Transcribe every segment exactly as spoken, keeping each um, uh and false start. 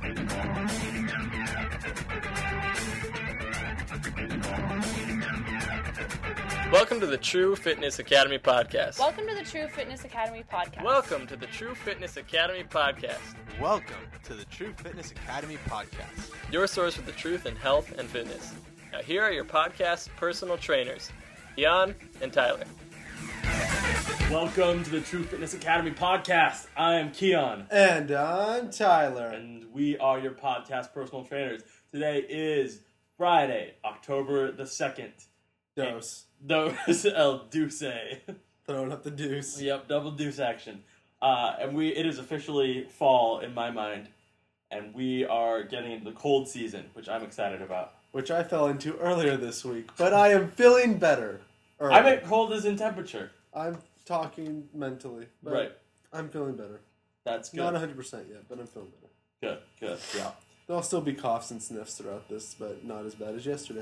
Welcome to the True Fitness Academy podcast. Welcome to the True Fitness Academy podcast. Welcome to the True Fitness Academy podcast. Welcome to the True Fitness Academy podcast. Your source for the truth in health and fitness. Now here are your podcast personal trainers, Jan and Tyler. Welcome to the True Fitness Academy podcast. I am Keon. And I'm Tyler. And we are your podcast personal trainers. Today is Friday, October the second. Dose. Dose El Deuce. Throwing up the deuce. Yep, double deuce action. Uh, and we it is officially fall in my mind. And we are getting into the cold season, which I'm excited about. Which I fell into earlier this week. But I am feeling better. Early. I meant cold as in temperature. I'm talking mentally. But Right. I'm feeling better. That's good. Not one hundred percent yet, but I'm feeling better. Good, good, yeah. There'll still be coughs and sniffs throughout this, but not as bad as yesterday.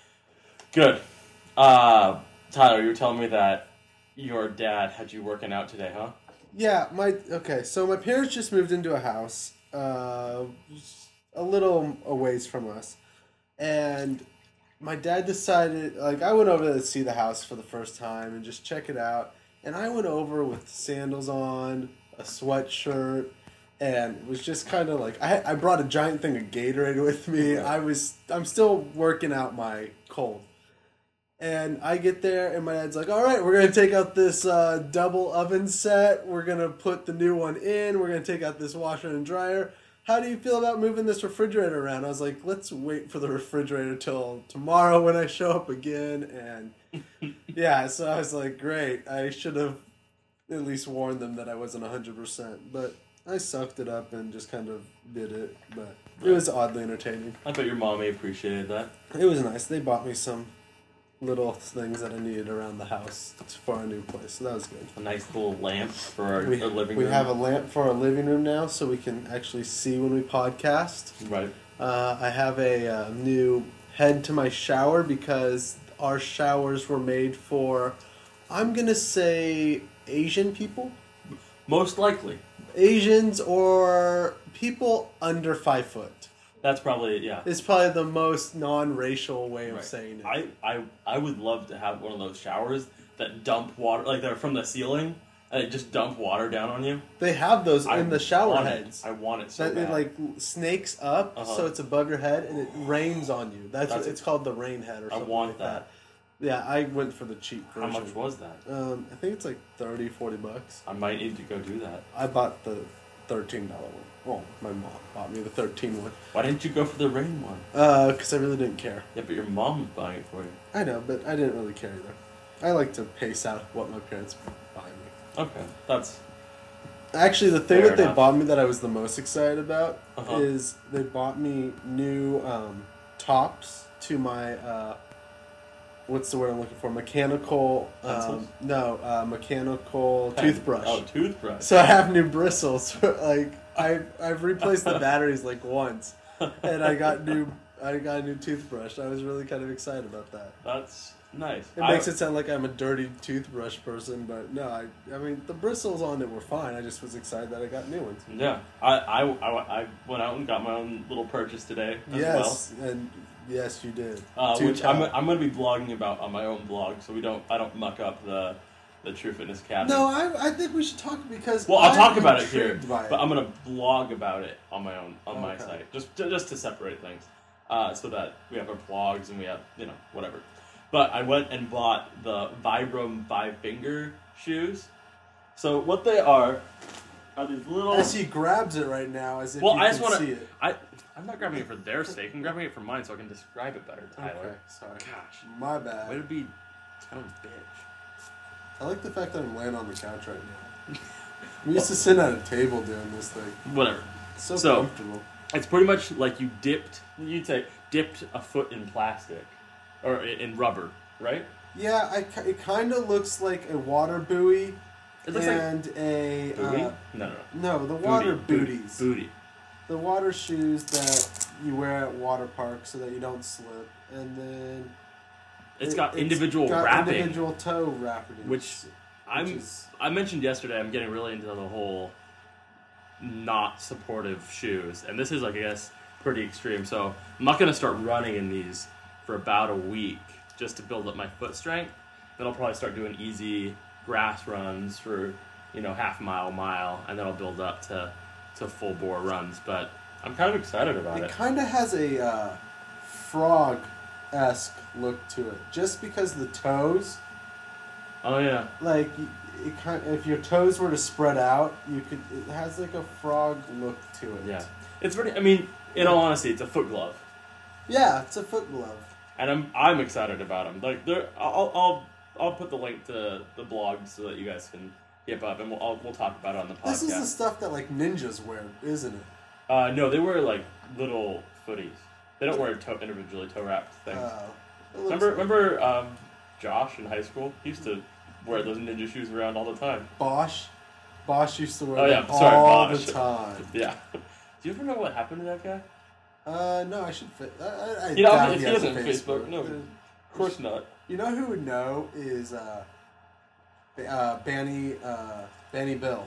Good. Uh, Tyler, you were telling me that your dad had you working out today, huh? Yeah, my okay. So my parents just moved into a house, uh, a little a ways from us, and my dad decided. Like, I went over to see the house for the first time and just check it out. And I went over with sandals on, a sweatshirt, and was just kind of like I I brought a giant thing of Gatorade with me. I was I'm still working out my cold. And I get there, and my dad's like, all right, we're going to take out this uh, double oven set. We're going to put the new one in. We're going to take out this washer and dryer. How do you feel about moving this refrigerator around? I was like, let's wait for the refrigerator till tomorrow when I show up again. And, yeah, so I was like, great. I should have at least warned them that I wasn't one hundred percent. But I sucked it up and just kind of did it. But it was oddly entertaining. I bet your mommy appreciated that. It was nice. They bought me some little things that I needed around the house for our new place, so that was good. A nice little lamp for our, We, our living we room. We have a lamp for our living room now, so we can actually see when we podcast. Right. Uh, I have a uh, new head to my shower because our showers were made for, I'm gonna say, Asian people? Most likely. Asians or people under five foot. That's probably, yeah. It's probably the most non-racial way of Right. saying it. I, I I would love to have one of those showers that dump water, like they're from the ceiling, and they just dump water down on you. They have those I in the shower want heads. It. I want it so That bad. it like snakes up, Uh-huh. so it's above your head, and it rains on you. That's, That's what it's called, the rain head, or I something want like that. that. Yeah, I went for the cheap How version. much was that? Um, I think it's like thirty, forty bucks. I might need to go do that. I bought the thirteen dollar one. Well, my mom bought me the thirteen one. Why didn't you go for the rain one? Uh, because I really didn't care. Yeah, but your mom was buying it for you. I know, but I didn't really care either. I like to pace out what my parents buy me. Okay, that's Actually, the thing Fair that they enough. bought me that I was the most excited about Uh-huh. is they bought me new um, tops to my, uh, what's the word I'm looking for? Mechanical, um, Pencils? no, uh, mechanical pen. toothbrush. Oh, toothbrush. So I have new bristles. like I, I've replaced the batteries like once, and I got new, I got a new toothbrush. I was really kind of excited about that. That's nice. It I- makes it sound like I'm a dirty toothbrush person, but no, I, I mean, the bristles on it were fine. I just was excited that I got new ones. Yeah, I, I, I, I went out and got my own little purchase today as Yes, and yes, you did. well. Uh, To which I'm, tell. I'm going to be blogging about on my own blog, so we don't I don't muck up the the True Fitness Academy. No, I, I think we should talk because well, I'll I'm talk about it here, intrigued by it. but I'm going to blog about it on my own on my Okay. site, just just to separate things, uh, so that we have our blogs and we have you know whatever. But I went and bought the Vibram Five Finger shoes. So what they are are these little. As he grabs it right now, as if Well, you I just can want see to. it. I I'm not grabbing it for their sake. I'm grabbing it for mine so I can describe it better, Tyler. Okay, sorry. Gosh, My way bad. to be town bitch. I like the fact that I'm laying on the couch right now. We used to sit at a table doing this thing. Whatever. It's so, So- comfortable. It's pretty much like you dipped. You'd say dipped a foot in plastic, or in in rubber, right? Yeah, I, ki- it kind of looks like a water buoy It looks like and a booty. uh, no, no, no, the water booty, booties. Booty. The water shoes that you wear at water parks so that you don't slip, and then It's it- got individual got wrapping, individual toe wrapping, which I'm. is- I mentioned yesterday. I'm getting really into the whole not supportive shoes. And this is, like, I guess, pretty extreme. So I'm not going to start running in these for about a week just to build up my foot strength. Then I'll probably start doing easy grass runs for, you know, half mile, mile, and then I'll build up to, to full bore runs. But I'm kind of excited about it. It kind of has a uh, frog-esque look to it, just because the toes. Oh yeah. Like, it kind if your toes were to spread out, you could. It has like a frog look to it. Yeah. It's pretty. I mean, in all honesty, it's a foot glove, Yeah, it's a foot glove. and I'm I'm excited about them. Like, they're, I'll I'll I'll put the link to the blog so that you guys can hip up, and we'll I'll, we'll talk about it on the podcast. This is the stuff that like ninjas wear, isn't it? Uh, no, they wear like little footies. They don't wear toe, individually toe wrapped things. Uh, it looks remember, like remember um, Josh in high school? He used to wear those ninja shoes around all the time. Bosch. Bosch used to wear Oh, yeah, them sorry, all Bosch. the time. Yeah. Do you ever know what happened to that guy? Uh, no, I should. Fit. I, I, I You know, doubt if he has doesn't a Facebook, no, of course not. You know who would know is uh, uh, Banny uh, Banny Bill.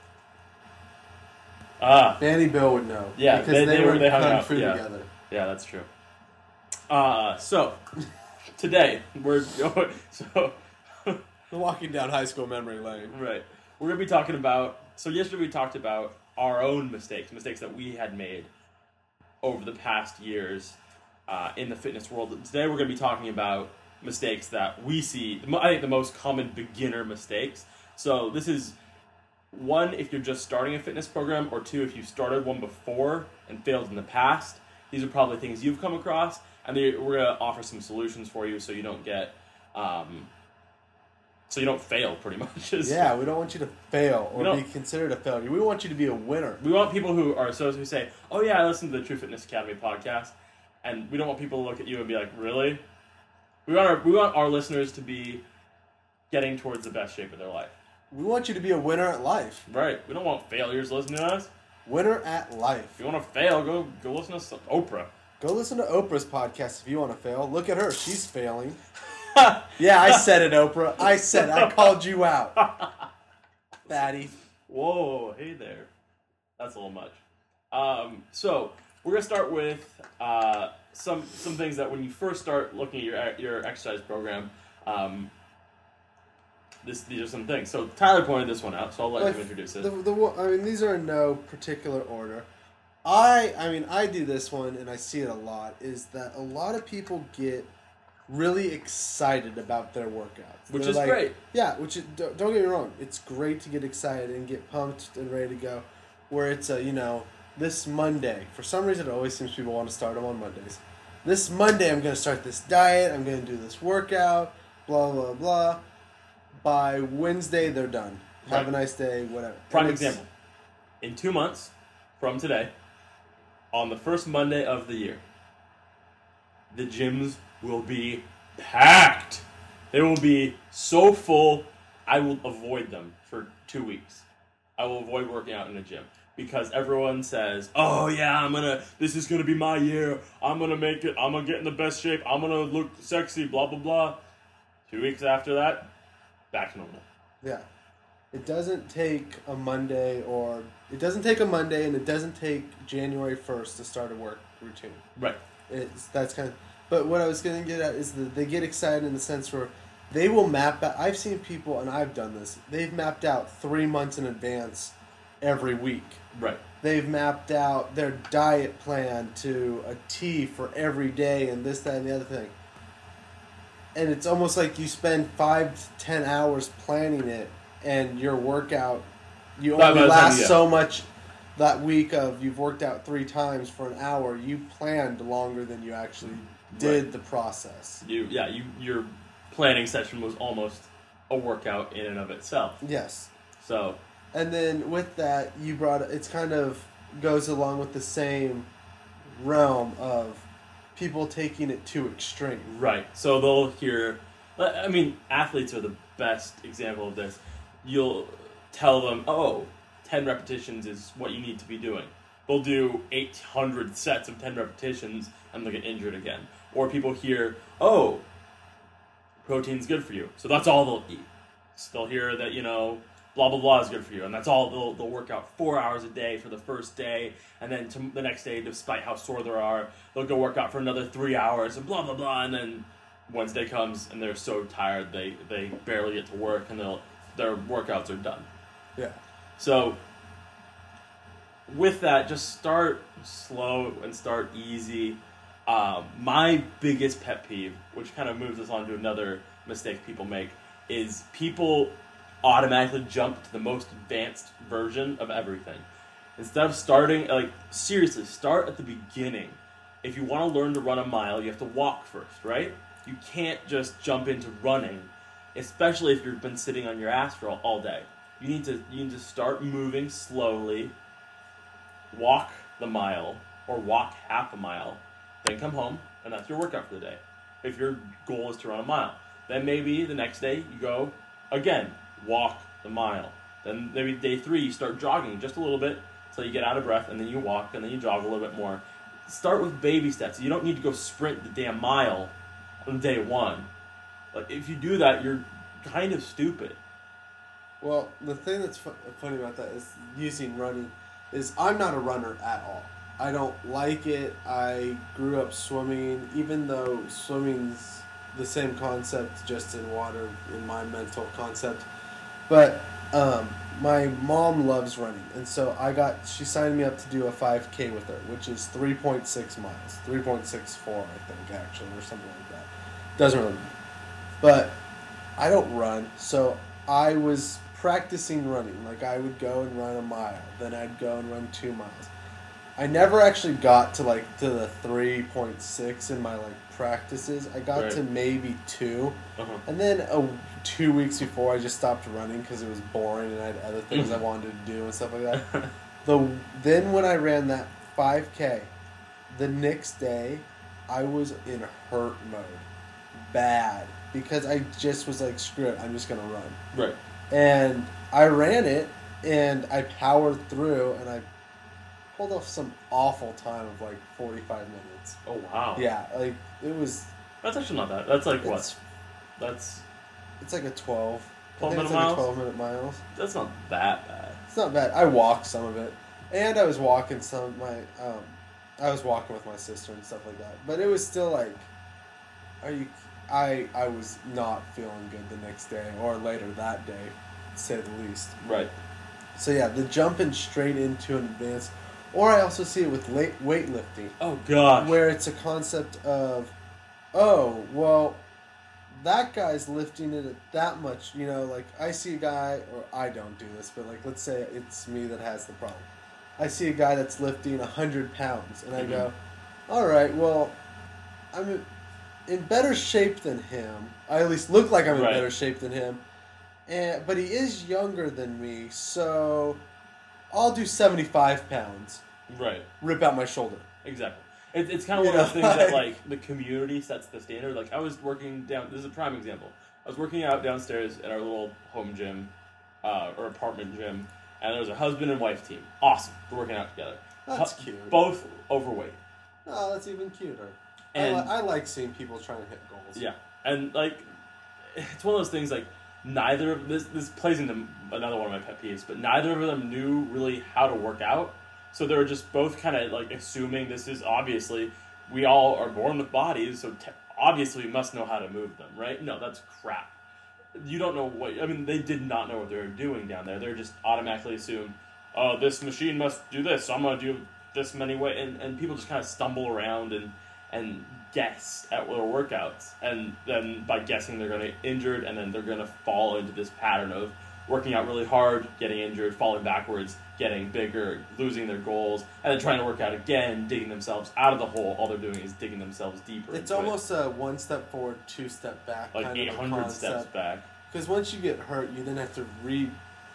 Ah, Banny Bill would know. Yeah, because they- they, they were were- they hung kung out, fu yeah. together. yeah, that's true. Uh, so today we're going. So Walking down high school memory lane. right, we're gonna be talking about. So yesterday we talked about our own mistakes, mistakes that we had made over the past years uh, in the fitness world. Today we're going to be talking about mistakes that we see, I think the most common beginner mistakes. So this is one, if you're just starting a fitness program, or two, if you started one before and failed in the past. These are probably things you've come across, and they, we're going to offer some solutions for you so you don't get, um, so you don't fail pretty much. Yeah, we don't want you to fail We or don't- be considered a failure. We want you to be a winner. We want people who are so who say, "Oh yeah, I listen to the True Fitness Academy podcast," and we don't want people to look at you and be like, "Really?" We want our we want our listeners to be getting towards the best shape of their life. We want you to be a winner at life. Right? We don't want failures listening to us. Winner at life. If you want to fail, go go listen to some Oprah. Go listen to Oprah's podcast if you want to fail. Look at her. She's failing. Yeah, I said it, Oprah. I said it. I called you out. Fatty. Whoa, hey there. That's a little much. Um, so we're gonna start with uh, some some things that when you first start looking at your your exercise program, um, this these are some things. So Tyler pointed this one out, so I'll let Like, you introduce it. The, the, one- I mean, these are in no particular order. I, I mean, I do this one, and I see it a lot, is that a lot of people get really excited about their workouts. Which They're is like- great. Yeah, which is, don't don't get me wrong. It's great to get excited and get pumped and ready to go. Where it's a, you know, this Monday. For some reason, it always seems people want to start them on Mondays. This Monday, I'm going to start this diet. I'm going to do this workout. Blah, blah, blah. By Wednesday, they're done. Have Right. a nice day, whatever. Prime And it's- example. In two months from today, on the first Monday of the year, the gyms will be packed. They will be so full, I will avoid them for two weeks. I will avoid working out in a gym because everyone says, "Oh yeah, I'm gonna. This is gonna be my year. I'm gonna make it. I'm gonna get in the best shape. I'm gonna look sexy." Blah blah blah. Two weeks after that, back to normal. Yeah. It doesn't take a Monday or... It doesn't take a Monday and it doesn't take January first to start a work routine. Right. It's That's kind of... But what I was going to get at is that they get excited in the sense where they will map out... I've seen people, and I've done this, they've mapped out three months in advance every week. Right. They've mapped out their diet plan to a T for every day and this, that, and the other thing. And it's almost like you spend five to ten hours planning it, and your workout, you By- only by the time last you- so much that week of you've worked out three times for an hour. You planned longer than you actually did Right. the process. You yeah, you your planning session was almost a workout in and of itself. Yes. So And then with that, you brought it's kind of goes along with the same realm of people taking it too extreme. right. So they'll hear I mean, athletes are the best example of this. You'll tell them, "Oh, ten repetitions is what you need to be doing." They'll do eight hundred sets of ten repetitions and they'll get injured again. Or people hear, "Oh, protein's good for you." So that's all they'll eat. So they'll hear that, you know, blah, blah, blah is good for you. And that's all. They'll, they'll work out four hours a day for the first day. And then to the next day, despite how sore they are, they'll go work out for another three hours and blah, blah, blah. And then Wednesday comes and they're so tired they, they barely get to work and they'll their workouts are done. Yeah. So with that, just start slow and start easy. Um, my biggest pet peeve, which kind of moves us on to another mistake people make, is people automatically jump to the most advanced version of everything. Instead of starting, like, seriously, start at the beginning. If you want to learn to run a mile, you have to walk first, right? You can't just jump into running, especially if you've been sitting on your ass for all, all day. You need to you need to start moving slowly, walk the mile, or walk half a mile, then come home, and that's your workout for the day. If your goal is to run a mile. Then maybe the next day you go, again, walk the mile. Then maybe day three you start jogging just a little bit until you get out of breath, and then you walk, and then you jog a little bit more. Start with baby steps. You don't need to go sprint the damn mile on day one. Like, if you do that, you're kind of stupid. Well, the thing that's fu- funny about that is using running is I'm not a runner at all. I don't like it. I grew up swimming, even though swimming's the same concept, just in water, in my mental concept. But um, my mom loves running, and so I got, she signed me up to do a five K with her, which is three point six miles, three point six four, I think, actually, or something like that. Doesn't really matter. But I don't run, so I was practicing running. Like, I would go and run a mile, then I'd go and run two miles. I never actually got to like to the three point six in my like practices. I got Right. to maybe two, Uh-huh. and then uh, two weeks before I just stopped running because it was boring and I had other things I wanted to do and stuff like that. The then when I ran that five K, the next day I was in hurt mode, bad, because I just was like, screw it, I'm just gonna run. Right. And I ran it, and I powered through, and I pulled off some awful time of like forty-five minutes. Oh, wow. Yeah, like, it was... That's actually not bad. That's like It's, what? That's it's like a twelve. twelve I think minute it's like miles? a twelve minute miles. that's not that bad. It's not bad. I walked some of it. And I was walking some of my... Um, I was walking with my sister and stuff like that. But it was still like... Are you... I, I was not feeling good the next day, or later that day, to say the least. Right. So yeah, the jumping straight into an advanced... Or I also see it with late weightlifting, Oh, gosh. where it's a concept of, oh, well, that guy's lifting it at that much. You know, like, I see a guy, or I don't do this, but like, let's say it's me that has the problem. I see a guy that's lifting one hundred pounds, and I Mhm. go, all right, well, I'm in- in better shape than him. I at least look like I'm in Right. better shape than him. And, but he is younger than me, so I'll do seventy-five pounds. Right. Rip out my shoulder. Exactly. It, it's kind of You one of those know, things that, like- like, the community sets the standard. Like, I was working down... This is a prime example. I was working out downstairs in our little home gym, uh, or apartment gym, and there was a husband and wife team. Awesome. We're working out together. That's Hu- cute. Both overweight. Oh, that's even cuter. And- I, li- I like seeing people trying to hit goals. Yeah. And, like, it's one of those things, like, neither of... This, this plays into another one of my pet peeves, but neither of them knew really how to work out. So they were just both kind of, like, assuming this is obviously... We all are born with bodies, so te- obviously we must know how to move them, right? No, that's crap. You don't know what... I mean, they did not know what they were doing down there. They're just automatically assume, oh, this machine must do this, so I'm going to do this many ways. And, and people just kind of stumble around and, and guess at their workouts. And then by guessing, they're going to get injured, and then they're going to fall into this pattern of working out really hard, getting injured, falling backwards, getting bigger, losing their goals, and then trying to work out again, digging themselves out of the hole. All they're doing is digging themselves deeper. It's into it. almost a one step forward, two step back like kind eight of a hundred steps concept. back. Because once you get hurt, you then have to re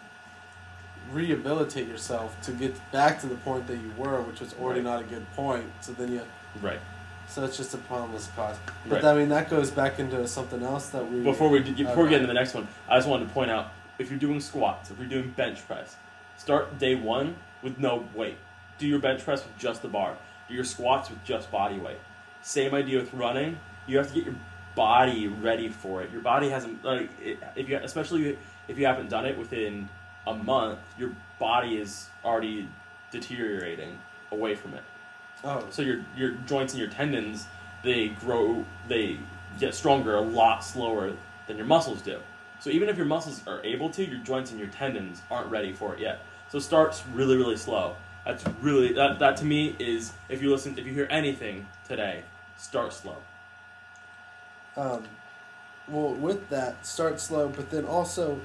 rehabilitate yourself to get back to the point that you were, which was already Right. not a good point. So then you, Right. so it's just a pointless cause. But Right. I mean, that goes back into something else that we. Before we before we Okay. get into the next one, I just wanted to point out, if you're doing squats, if you're doing bench press, start day one with no weight. Do your bench press with just the bar. Do your squats with just body weight. Same idea with running. You have to get your body ready for it. Your body hasn't, like, it, if you, especially if you haven't done it within a month, your body is already deteriorating away from it. Oh, So your your joints and your tendons, they grow, they get stronger a lot slower than your muscles do. So even if your muscles are able to, your joints and your tendons aren't ready for it yet. So start really, really slow. That's really, that, that to me is, if you listen, if you hear anything today, start slow. Um, well, with that, start slow, but then also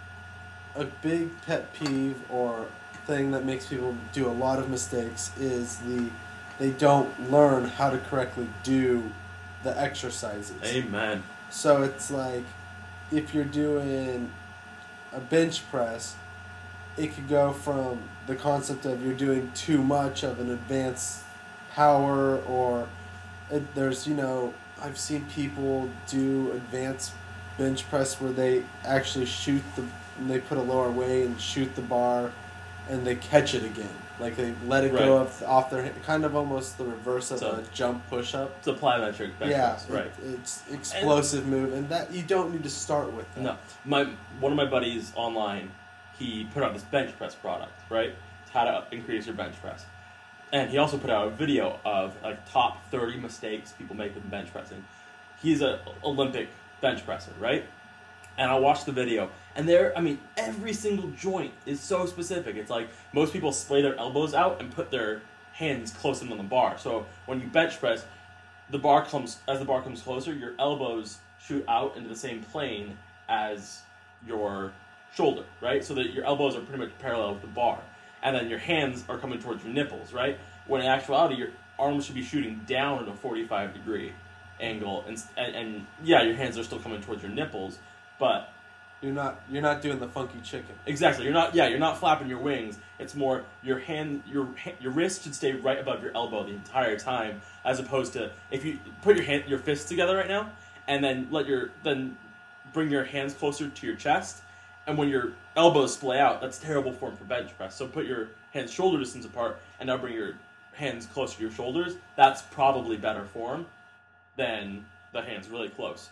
a big pet peeve or thing that makes people do a lot of mistakes is the they don't learn how to correctly do the exercises. Amen. So it's like if you're doing a bench press, it could go from the concept of you're doing too much of an advanced power, or it, there's, you know, I've seen people do advanced bench press where they actually shoot the, they put a lower weight and shoot the bar and they catch it again. Like they let it Right. go off, off their hand, kind of almost the reverse of So- a jump push-up. It's a plyometric bench Yeah, press, right? it, it's explosive move, and that you don't need to start with that. No, my one of my buddies online, he put out this bench press product, right? It's how to increase your bench press, and he also put out a video of like top thirty mistakes people make with bench pressing. He's a Olympic bench presser, right? And I watched the video, and there, I mean, every single joint is so specific. It's like most people splay their elbows out and put their hands close in on the bar. So when you bench press, the bar comes as the bar comes closer, your elbows shoot out into the same plane as your shoulder, right? So that your elbows are pretty much parallel with the bar, and then your hands are coming towards your nipples, right? When in actuality, your arms should be shooting down at a forty-five degree angle, and and, and yeah, your hands are still coming towards your nipples. But You're not you're not doing the funky chicken. exactly, you're not. Yeah, you're not flapping your wings. It's more your hand, your ha- your wrist should stay right above your elbow the entire time, as opposed to if you put your hand, your fists together right now, and then let your then bring your hands closer to your chest, and when your elbows splay out, that's terrible form for bench press. So put your hands shoulder distance apart, and now bring your hands closer to your shoulders. That's probably better form than the hands really close.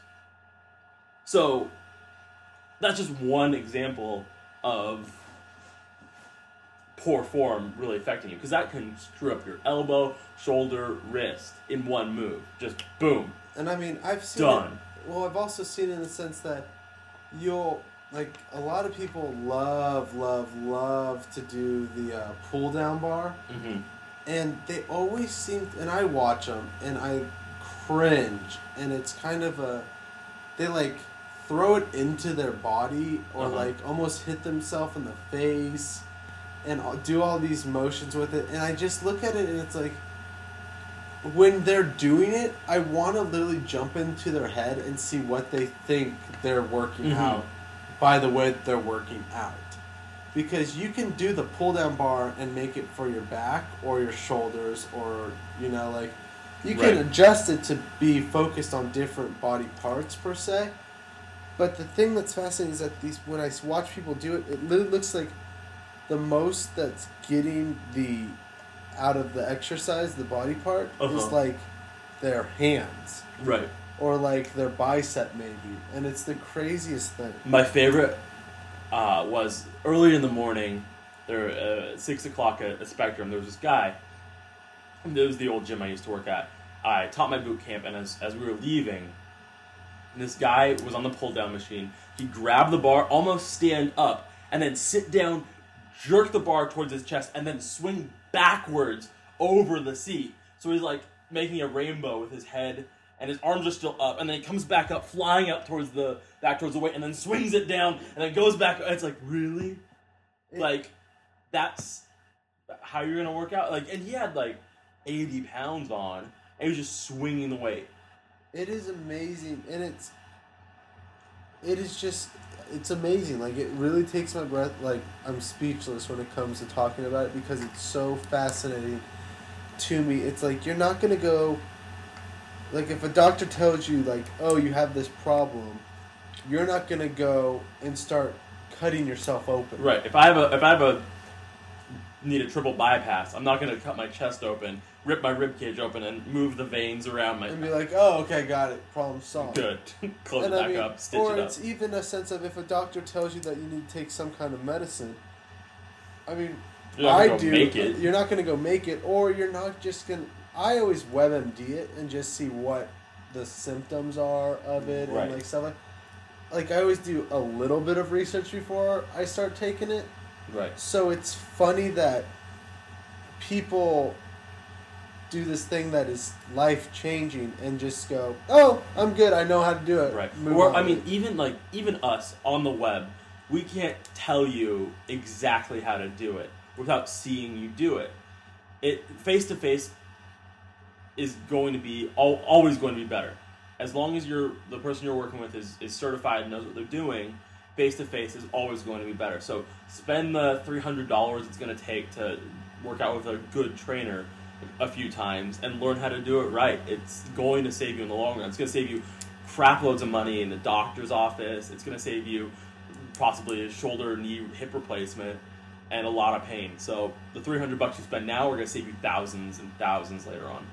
So. That's just one example of poor form really affecting you, because that can screw up your elbow, shoulder, wrist in one move. Just boom. And I mean, I've seen Done. it. Well, I've also seen it in the sense that you'll like a lot of people love, love, love to do the uh, pull down bar, Mm-hmm. and they always seem. And I watch them, and I cringe, and it's kind of a they like. throw it into their body or Uh-huh. like almost hit themselves in the face and do all these motions with it, and I just look at it and it's like when they're doing it I want to literally jump into their head and see what they think they're working Mhm. out by the way that they're working out, because you can do the pull down bar and make it for your back or your shoulders, or you know, like you can Right. adjust it to be focused on different body parts per se. But the thing that's fascinating is that these when I watch people do it, it literally looks like the most that's getting the out of the exercise, the body part, Uh-huh. is like their hands Right. or like their bicep maybe, and it's the craziest thing. My favorite uh, was early in the morning. There, uh, at six o'clock at, at Spectrum, there was this guy. And it was the old gym I used to work at. I taught my boot camp, and as as we were leaving, this guy was on the pull down machine. He grabbed the bar, almost stand up, and then sit down, jerk the bar towards his chest, and then swing backwards over the seat. So he's like making a rainbow with his head, and his arms are still up, and then he comes back up, flying up towards the back towards the weight, and then swings it down, and then goes back. It's like, really? Like, that's how you're gonna work out? Like, and he had like eighty pounds on, and he was just swinging the weight. It is amazing, and it's it is just it's amazing. Like it really takes my breath. Like I'm speechless when it comes to talking about it because it's so fascinating to me. It's like you're not gonna go. Like if a doctor tells you like, oh, you have this problem, you're not gonna go and start cutting yourself open. Right. If I have a if I have a need a triple bypass. I'm not going to cut my chest open, rip my rib cage open, and move the veins around my. And be like, oh, okay, got it. Problem solved. Good. Close And it I back mean, up. Stitch or it up. it's even a sense of if a doctor tells you that you need to take some kind of medicine. I mean, You're not I gonna go do. make it. You're not going to go make it, or you're not just going. to... I always WebMD it and just see what the symptoms are of it Right. and like stuff like. Like I always do a little bit of research before I start taking it. Right. So it's funny that people do this thing that is life changing and just go, "Oh, I'm good. I know how to do it." Right. Move Or on. I mean, even like even us on the web, we can't tell you exactly how to do it without seeing you do it. It face to face is going to be al- always going to be better. As long as you're the person you're working with is, is certified and knows what they're doing, face to face is always going to be better. So spend the three hundred dollars it's going to take to work out with a good trainer a few times and learn how to do it right. It's going to save you in the long run. It's going to save you crap loads of money in the doctor's office. It's going to save you possibly a shoulder, knee, hip replacement, and a lot of pain. So the three hundred bucks you spend now, we're going to save you thousands and thousands later on.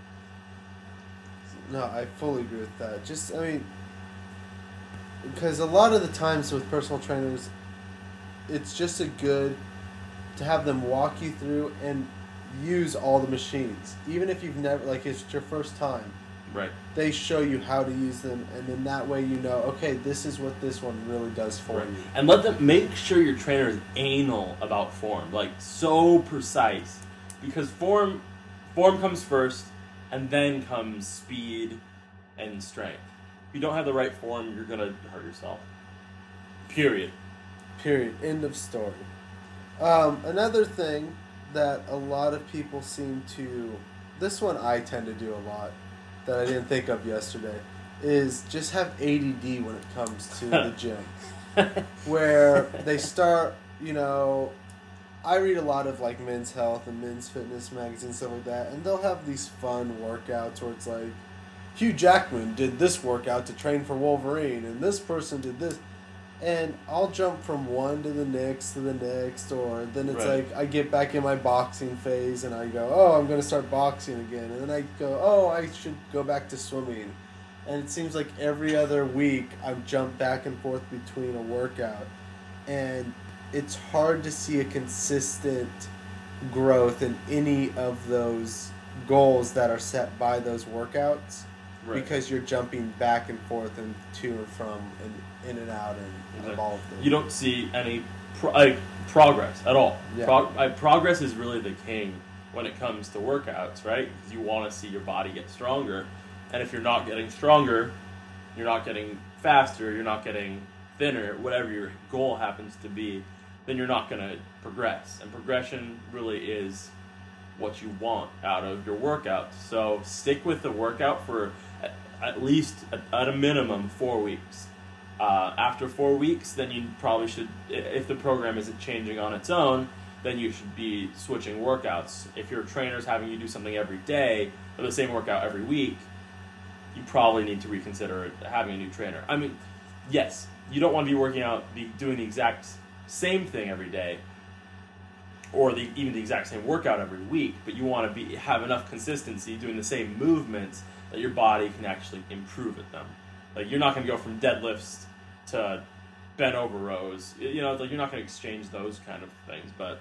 No, I fully agree with that. Just, I mean, because a lot of the times with personal trainers, it's just a good to have them walk you through and use all the machines. Even if you've never, like, if it's your first time, Right. they show you how to use them, and then that way you know, okay, this is what this one really does for Right. you. And let them make sure your trainer is anal about form, like so precise, because form form comes first, and then comes speed and strength. If you don't have the right form, you're gonna hurt yourself. Period. Period. End of story. Um, another thing that a lot of people seem to, this one I tend to do a lot, that I didn't think of yesterday, is just have A D D when it comes to the gym. Where they start, you know, I read a lot of like Men's Health and Men's Fitness magazines, stuff like that, and they'll have these fun workouts where it's like, Hugh Jackman did this workout to train for Wolverine, and this person did this. And I'll jump from one to the next to the next, or then it's Right. like I get back in my boxing phase and I go, oh, I'm going to start boxing again. And then I go, oh, I should go back to swimming. And it seems like every other week I've jumped back and forth between a workout. And it's hard to see a consistent growth in any of those goals that are set by those workouts. Right. Because you're jumping back and forth and to and from and in and out and Exactly. of all of them. You don't see any pro- like, progress at all. Yeah. Prog- like, progress is really the king when it comes to workouts, right? Because you want to see your body get stronger. And if you're not getting stronger, you're not getting faster, you're not getting thinner, whatever your goal happens to be, then you're not going to progress. And progression really is what you want out of your workout. So stick with the workout for at, at least, at, at a minimum, four weeks. Uh, after four weeks, then you probably should, if the program isn't changing on its own, then you should be switching workouts. If your trainer's having you do something every day, or the same workout every week, you probably need to reconsider having a new trainer. I mean, yes, you don't want to be working out, be doing the exact same thing every day, or the, even the exact same workout every week, but you want to be have enough consistency doing the same movements that your body can actually improve at them. Like, you're not going to go from deadlifts to bent over rows. You know, like, you're not going to exchange those kind of things, but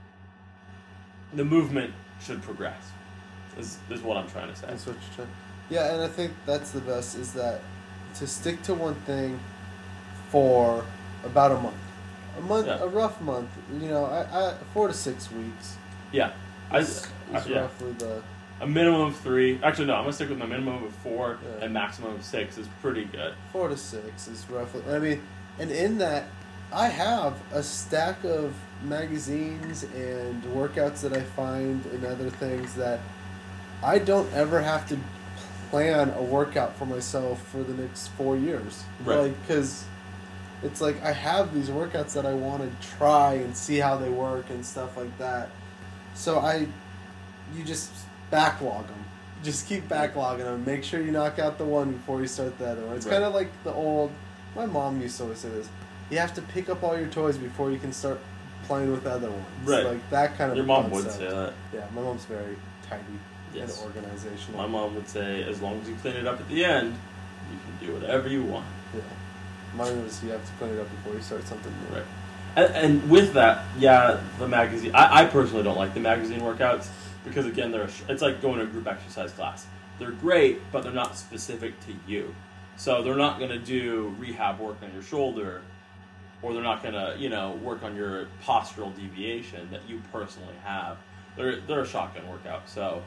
the movement should progress, is, is what I'm trying to say. That's what you're trying. Yeah, and I think that's the best, is that to stick to one thing for about a month. A month, Yeah. a rough month, you know, I, I, four to six weeks Yeah. I, is, I- is yeah. roughly the... A minimum of three. Actually, no, I'm going to stick with my minimum of four Yeah. and maximum of six is pretty good. Four to six is roughly. I mean, and in that, I have a stack of magazines and workouts that I find and other things that I don't ever have to plan a workout for myself for the next four years. Right. Like, because it's like I have these workouts that I want to try and see how they work and stuff like that. So I, you just backlog them. Just keep backlogging them. Make sure you knock out the one before you start the other one. It's Right. kind of like the old. My mom used to always say this. You have to pick up all your toys before you can start playing with other ones. Right. Like that kind of Your mom would concept. say that. Yeah, my mom's very tidy Yes. and organizational. My mom would say, as long as you clean it up at the end, you can do whatever you want. Yeah. Mine was you have to clean it up before you start something new. Right. And, and with that, yeah, the magazine. I, I personally don't like the magazine workouts because again, they're a sh- it's like going to a group exercise class. They're great, but they're not specific to you. So they're not going to do rehab work on your shoulder, or they're not going to, you know, work on your postural deviation that you personally have. They're they're a shotgun workout. So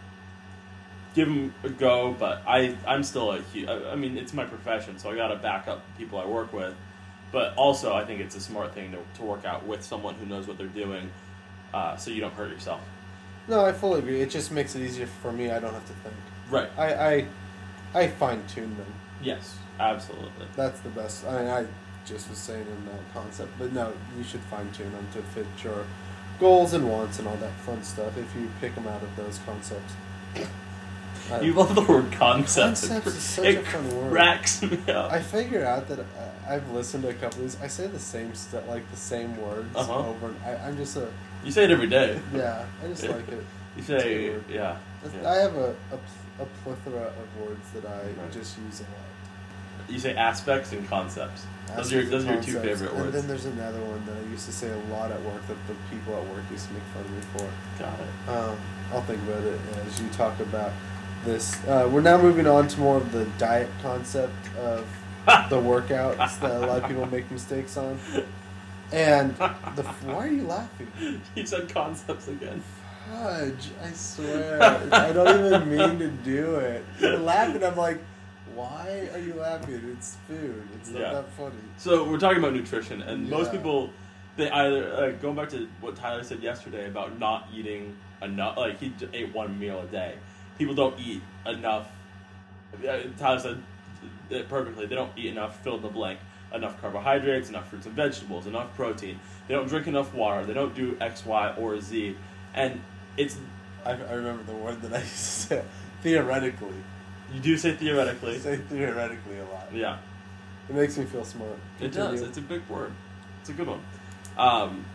give them a go, but I I'm still a huge. I mean, it's my profession, so I got to back up the people I work with. But also, I think it's a smart thing to, to work out with someone who knows what they're doing, uh, so you don't hurt yourself. No, I fully agree. It just makes it easier for me. I don't have to think. Right. I I, I fine tune them. Yes, absolutely. That's the best. I mean, I just was saying in that concept, but no, you should fine tune them to fit your goals and wants and all that fun stuff. If you pick them out of those concepts. I, You love the word concept. Concepts it is such it a fun word. cracks me up. I figured out that I, I've listened to a couple of these. I say the same stuff, like the same words Uh-huh. over. And I, I'm just a You say it every day. yeah. I just like it. You say, It's a good yeah. yeah. I have a, a, a plethora of words that I Right. just use a lot. You say aspects and concepts. Those are your, those are your two Concepts. favorite And words. then there's another one that I used to say a lot at work that the people at work used to make fun of me for. Got it. Um, I'll think about it as you talk about this. Uh, we're now moving on to more of the diet concept of the workouts that a lot of people make mistakes on. And the why are you laughing? You said concepts again. Fudge, I swear. I don't even mean to do it. You're laughing, I'm like, why are you laughing? It's food. It's not Yeah. that funny. So we're talking about nutrition, and most Yeah. people, they either uh, going back to what Tyler said yesterday about not eating enough. Like he j- ate one meal a day. People don't eat enough. uh, Tyler said it perfectly. They don't eat enough. Fill in the blank. Enough carbohydrates, enough fruits and vegetables, enough protein. They don't drink enough water. They don't do X, Y, or Z, and it's I, I remember the word that I used to say. Theoretically. you do say I theoretically. say theoretically a lot. Yeah. It makes me feel smart. It does. Continue. It's a big word. It's a good one. Um,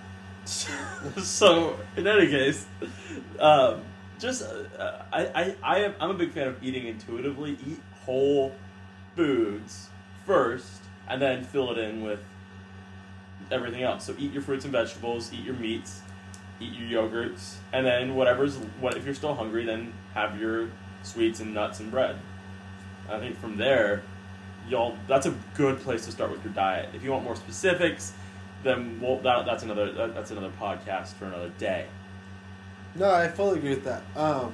so, in any case, um, just uh, I I I am I'm a big fan of eating intuitively. Eat whole foods first, and then fill it in with everything else. So, eat your fruits and vegetables. Eat your meats. Eat your yogurts, and then whatever's what. If you're still hungry, then have your sweets and nuts and bread. I think from there, y'all that's a good place to start with your diet. If you want more specifics, then well, that, that's another that, that's another podcast for another day. No, I fully agree with that. Um,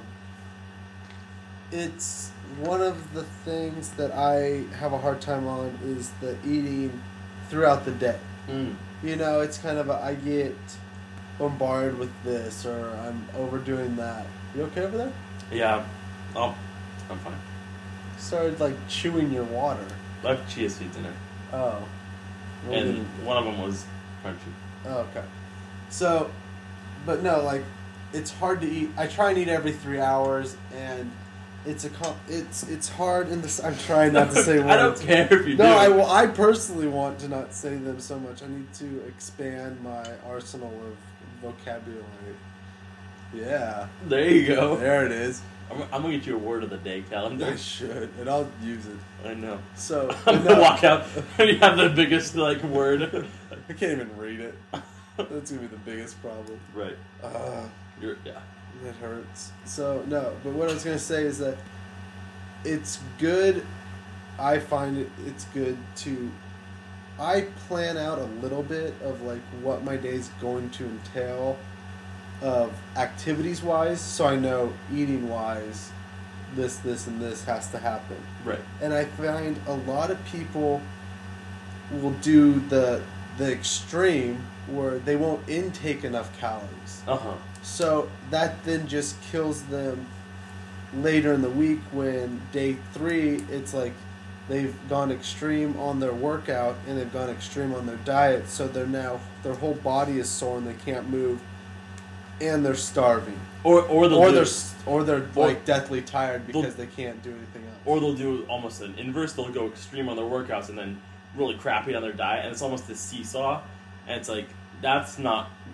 it's one of the things that I have a hard time on is the eating throughout the day. Mm. You know, it's kind of a, I get bombarded with this or I'm overdoing that. You okay over there? Yeah, oh, I'm fine. Started like chewing your water. I have chia seeds in it, Oh. Well, and then- one of them was crunchy. Oh, okay. So, but no, like, it's hard to eat. I try and eat every three hours, and it's a com- it's it's hard. In this, I'm trying not to say words. I don't care if you No, do. I will. I personally want to not say them so much. I need to expand my arsenal of vocabulary. Yeah, There you go. there it is. I'm, I'm gonna get you a word of the day calendar. I should, and I'll use it. I know. So I'm but gonna no, walk out and you have the biggest like word. I can't even read it. That's gonna be the biggest problem. Right. Uh, You're yeah. That hurts. So, no, but what I was going to say is that it's good. I find it, it's good to. I plan out a little bit of like what my day's going to entail of activities wise, so I know eating wise, this, this, and this has to happen. Right. And I find a lot of people will do the the extreme where they won't intake enough calories. Uh huh. So that then just kills them later in the week when day three, it's like they've gone extreme on their workout and they've gone extreme on their diet. So they're now, their whole body is sore and they can't move and they're starving. Or or they'll Or do, they're, s- or they're or- like deathly tired they'll- because they can't do anything else. or they'll do almost an inverse. They'll go extreme on their workouts and then really crappy on their diet, and it's almost this seesaw. And it's like that's not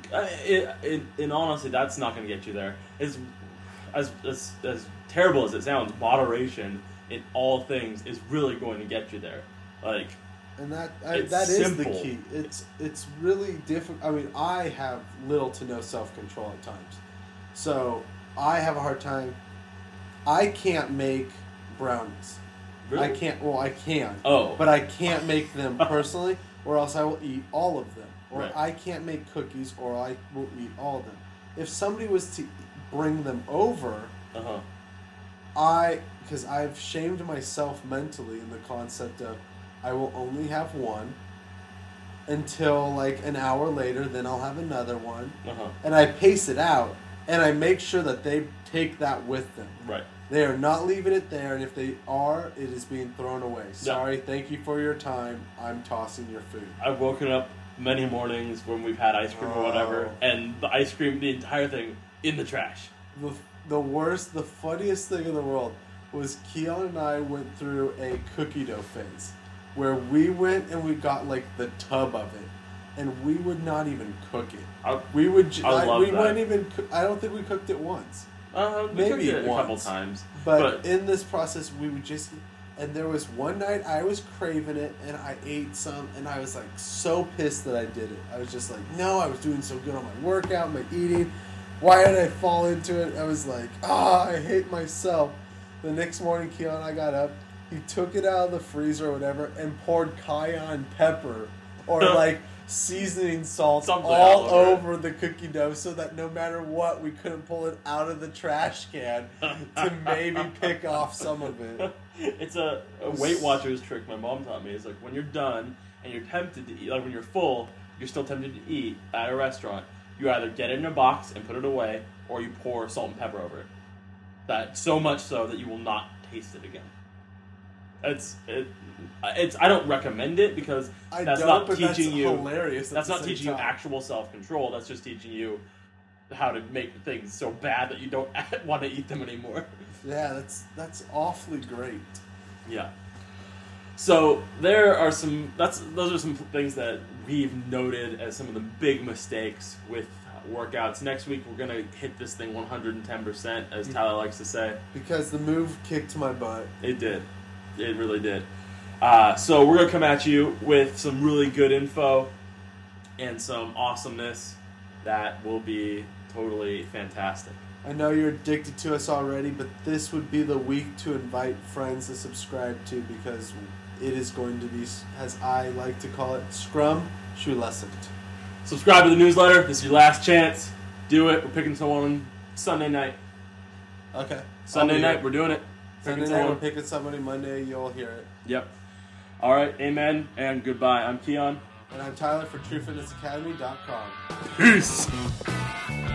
I mean, it, it, in honesty, that's not going to get you there. As, as as as terrible as it sounds, moderation in all things is really going to get you there. Like, and that I, it's that is simple. the key. It's it's really difficult. I mean, I have little to no self control at times, so I have a hard time. I can't make brownies. Really? I can't. Well, I can. Oh. But I can't make them personally, or else I will eat all of them. Or Right. I can't make cookies, or I will eat all of them. If somebody was to bring them over, Uh huh. I, because I've shamed myself mentally in the concept of I will only have one until like an hour later, then I'll have another one. Uh huh. And I pace it out, and I make sure that they take that with them. Right. They are not leaving it there, and if they are, it is being thrown away. Sorry, thank you for your time. I'm tossing your food. I've woken up many mornings when we've had ice cream or whatever, Oh. and the ice cream, the entire thing, in the trash. The, the worst, the funniest thing in the world was Keon and I went through a cookie dough phase where we went and we got like the tub of it, and we would not even cook it. I, We would. ju- I I- love we that. wouldn't even. coo- I don't think we cooked it once. uh, we Maybe cooked it a couple once. times, But, in this process, we would just. And there was one night I was craving it, and I ate some, and I was like so pissed that I did it. I was just like, no, I was doing so good on my workout, my eating. Why did I fall into it? I was like, ah, I hate myself. The next morning, Keon and I got up. He took it out of the freezer or whatever and poured cayenne pepper or like seasoning salt Something all all over it. over the cookie dough so that no matter what, we couldn't pull it out of the trash can to maybe pick off some of it. It's a, a Weight Watchers trick my mom taught me. It's like when you're done and you're tempted to eat, like when you're full, you're still tempted to eat at a restaurant, you either get it in a box and put it away, or you pour salt and pepper over it. That so much so that you will not taste it again. It's it, it's I don't recommend it because I that's don't, not but teaching that's you hilarious. at that's the not same teaching you time. actual self-control. That's just teaching you how to make things so bad that you don't want to eat them anymore. Yeah, that's that's awfully great. Yeah. So there are some. That's those are some things that we've noted as some of the big mistakes with workouts. Next week we're gonna hit this thing one hundred ten percent, as Tyler likes to say. Because the move kicked my butt. It did. It really did. Uh, so we're gonna come at you with some really good info and some awesomeness that will be totally fantastic. I know you're addicted to us already, but this would be the week to invite friends to subscribe to because it is going to be, as I like to call it, Scrum Schulescent. Subscribe to the newsletter. This is your last chance. Do it. We're picking someone Sunday night. Okay. Sunday I'll be night, here. we're doing it. Sunday Picking night, we're someone. picking somebody. Monday, you'll hear it. Yep. All right. Amen and goodbye. I'm Keon. And I'm Tyler for True Fitness Academy dot com. Peace.